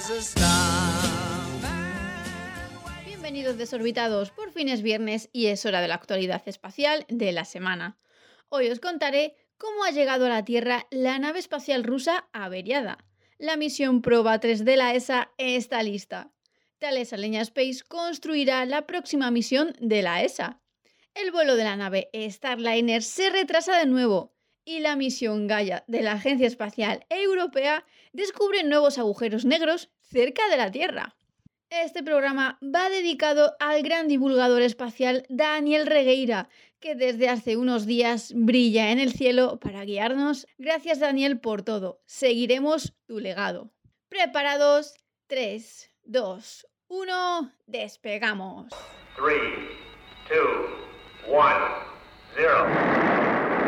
Bienvenidos desorbitados, por fin es viernes y es hora de la actualidad espacial de la semana. Hoy os contaré cómo ha llegado a la Tierra la nave espacial rusa averiada. La misión Proba 3 de la ESA está lista. Thales Alenia Space construirá la próxima misión de la ESA. El vuelo de la nave Starliner se retrasa de nuevo y la misión Gaia de la Agencia Espacial Europea descubre nuevos agujeros negros cerca de la Tierra. Este programa va dedicado al gran divulgador espacial Daniel Regueira, que desde hace unos días brilla en el cielo para guiarnos. Gracias, Daniel, por todo. Seguiremos tu legado. ¿Preparados? 3, 2, 1, despegamos. 3, 2, 1, 0.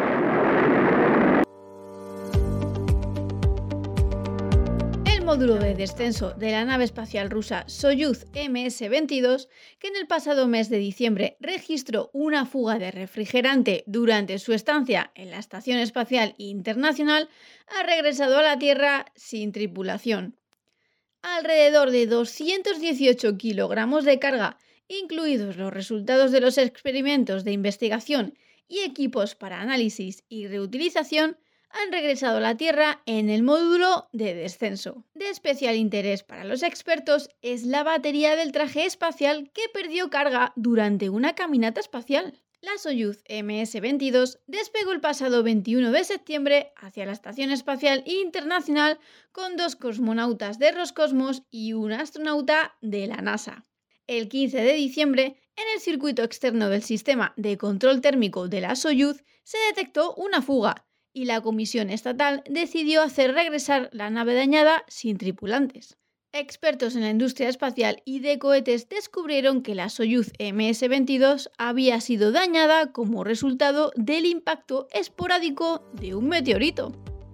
El módulo de descenso de la nave espacial rusa Soyuz MS-22, que en el pasado mes de diciembre registró una fuga de refrigerante durante su estancia en la Estación Espacial Internacional, ha regresado a la Tierra sin tripulación. Alrededor de 218 kilogramos de carga, incluidos los resultados de los experimentos de investigación y equipos para análisis y reutilización, han regresado a la Tierra en el módulo de descenso. De especial interés para los expertos es la batería del traje espacial que perdió carga durante una caminata espacial. La Soyuz MS-22 despegó el pasado 21 de septiembre hacia la Estación Espacial Internacional con 2 cosmonautas de Roscosmos y un astronauta de la NASA. El 15 de diciembre, en el circuito externo del sistema de control térmico de la Soyuz, se detectó una fuga y la Comisión Estatal decidió hacer regresar la nave dañada sin tripulantes. Expertos en la industria espacial y de cohetes descubrieron que la Soyuz MS-22 había sido dañada como resultado del impacto esporádico de un meteorito.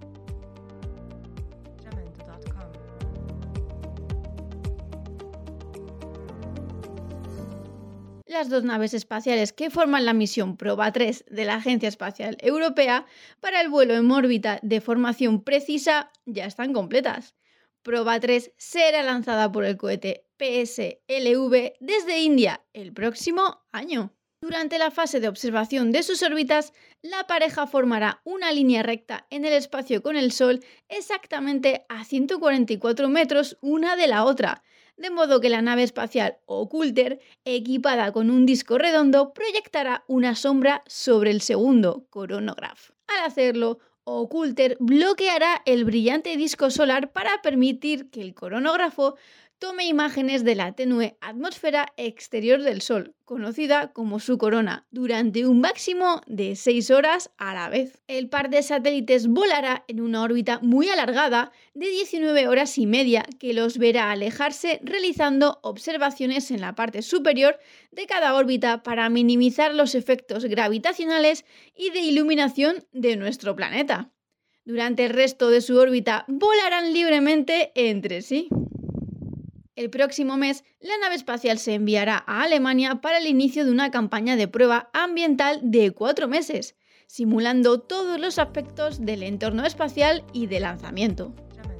Las 2 naves espaciales que forman la misión Proba 3 de la Agencia Espacial Europea para el vuelo en órbita de formación precisa ya están completas. Proba 3 será lanzada por el cohete PSLV desde India el próximo año. Durante la fase de observación de sus órbitas, la pareja formará una línea recta en el espacio con el Sol exactamente a 144 metros una de la otra, de modo que la nave espacial Occulter, equipada con un disco redondo, proyectará una sombra sobre el segundo coronagraph. Al hacerlo, Occulter bloqueará el brillante disco solar para permitir que el coronógrafo tome imágenes de la tenue atmósfera exterior del Sol, conocida como su corona, durante un máximo de 6 horas a la vez. El par de satélites volará en una órbita muy alargada de 19 horas y media que los verá alejarse realizando observaciones en la parte superior de cada órbita para minimizar los efectos gravitacionales y de iluminación de nuestro planeta. Durante el resto de su órbita volarán libremente entre sí. El próximo mes, la nave espacial se enviará a Alemania para el inicio de una campaña de prueba ambiental de 4 meses, simulando todos los aspectos del entorno espacial y de lanzamiento.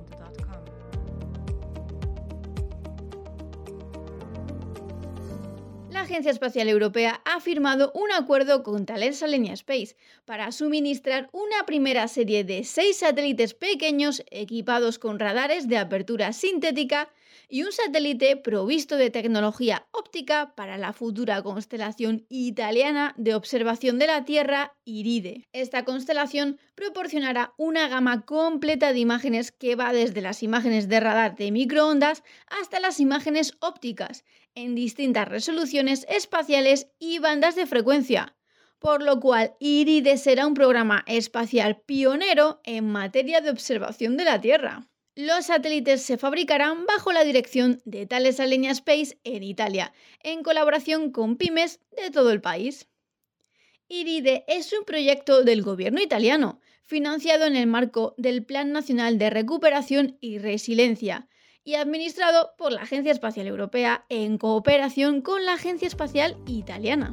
La Agencia Espacial Europea ha firmado un acuerdo con Thales Alenia Space para suministrar una primera serie de 6 satélites pequeños equipados con radares de apertura sintética y un satélite provisto de tecnología óptica para la futura constelación italiana de observación de la Tierra, IRIDE. Esta constelación proporcionará una gama completa de imágenes que va desde las imágenes de radar de microondas hasta las imágenes ópticas, en distintas resoluciones espaciales y bandas de frecuencia, por lo cual IRIDE será un programa espacial pionero en materia de observación de la Tierra. Los satélites se fabricarán bajo la dirección de Thales Alenia Space en Italia, en colaboración con pymes de todo el país. IRIDE es un proyecto del gobierno italiano, financiado en el marco del Plan Nacional de Recuperación y Resiliencia, y administrado por la Agencia Espacial Europea en cooperación con la Agencia Espacial Italiana.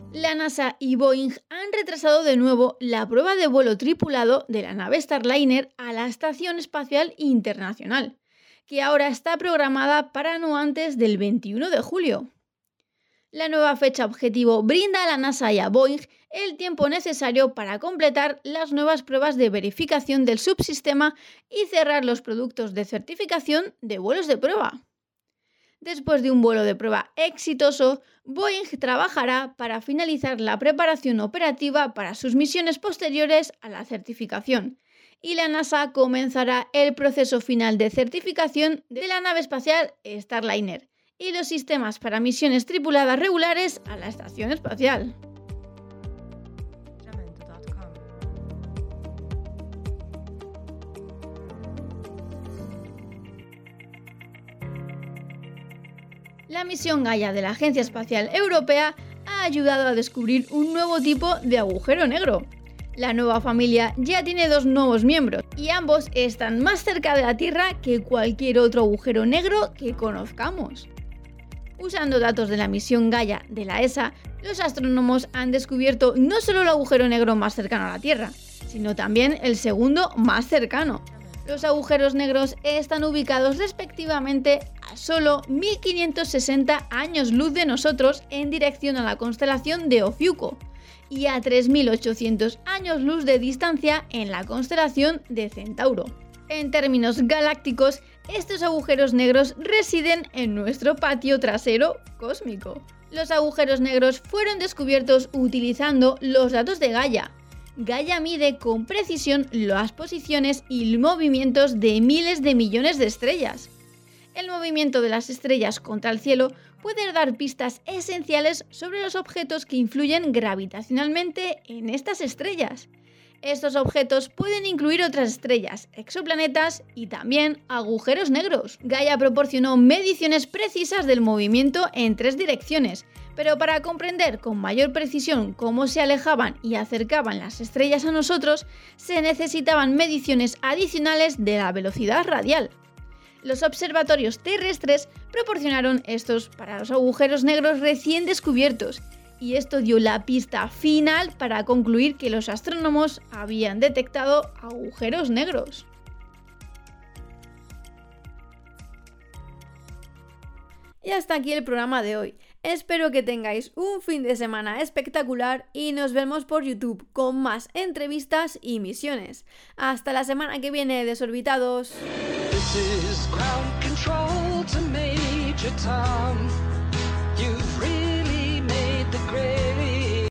La NASA y Boeing han retrasado de nuevo la prueba de vuelo tripulado de la nave Starliner a la Estación Espacial Internacional, que ahora está programada para no antes del 21 de julio. La nueva fecha objetivo brinda a la NASA y a Boeing el tiempo necesario para completar las nuevas pruebas de verificación del subsistema y cerrar los productos de certificación de vuelos de prueba. Después de un vuelo de prueba exitoso, Boeing trabajará para finalizar la preparación operativa para sus misiones posteriores a la certificación, y la NASA comenzará el proceso final de certificación de la nave espacial Starliner y los sistemas para misiones tripuladas regulares a la estación espacial. La misión Gaia de la Agencia Espacial Europea ha ayudado a descubrir un nuevo tipo de agujero negro. La nueva familia ya tiene 2 nuevos miembros y ambos están más cerca de la Tierra que cualquier otro agujero negro que conozcamos. Usando datos de la misión Gaia de la ESA, los astrónomos han descubierto no solo el agujero negro más cercano a la Tierra, sino también el segundo más cercano. Los agujeros negros están ubicados respectivamente a solo 1560 años luz de nosotros en dirección a la constelación de Ofiuco y a 3800 años luz de distancia en la constelación de Centauro. En términos galácticos, estos agujeros negros residen en nuestro patio trasero cósmico. Los agujeros negros fueron descubiertos utilizando los datos de Gaia. Gaia mide con precisión las posiciones y movimientos de miles de millones de estrellas. El movimiento de las estrellas contra el cielo puede dar pistas esenciales sobre los objetos que influyen gravitacionalmente en estas estrellas. Estos objetos pueden incluir otras estrellas, exoplanetas y también agujeros negros. Gaia proporcionó mediciones precisas del movimiento en 3 direcciones, pero para comprender con mayor precisión cómo se alejaban y acercaban las estrellas a nosotros, se necesitaban mediciones adicionales de la velocidad radial. Los observatorios terrestres proporcionaron estos para los agujeros negros recién descubiertos, y esto dio la pista final para concluir que los astrónomos habían detectado agujeros negros. Y hasta aquí el programa de hoy. Espero que tengáis un fin de semana espectacular y nos vemos por YouTube con más entrevistas y misiones. Hasta la semana que viene, desorbitados. This is ground control to Major Tom.